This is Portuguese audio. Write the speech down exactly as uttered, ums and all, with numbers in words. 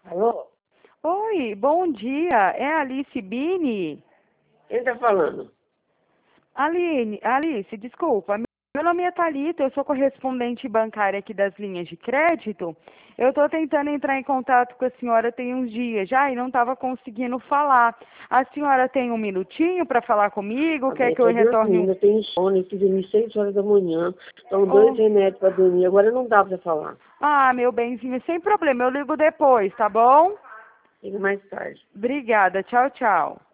Alô? Oi, bom dia. É a Alice Bini? Quem tá falando? Aline, Alice, desculpa. Meu nome é Thalita, eu sou correspondente bancária aqui das linhas de crédito. Eu estou tentando entrar em contato com a senhora tem uns dias já e não estava conseguindo falar. A senhora tem um minutinho para falar comigo? Quer Eu que eu tô retorne um... dormindo, eu tenho sono, eu fui dormir seis horas da manhã. Então, dois Oh. remédios pra dormir. Agora não dá pra falar. Ah, meu benzinho, sem problema, eu ligo depois, tá bom? Ligo mais tarde. Obrigada, tchau, tchau.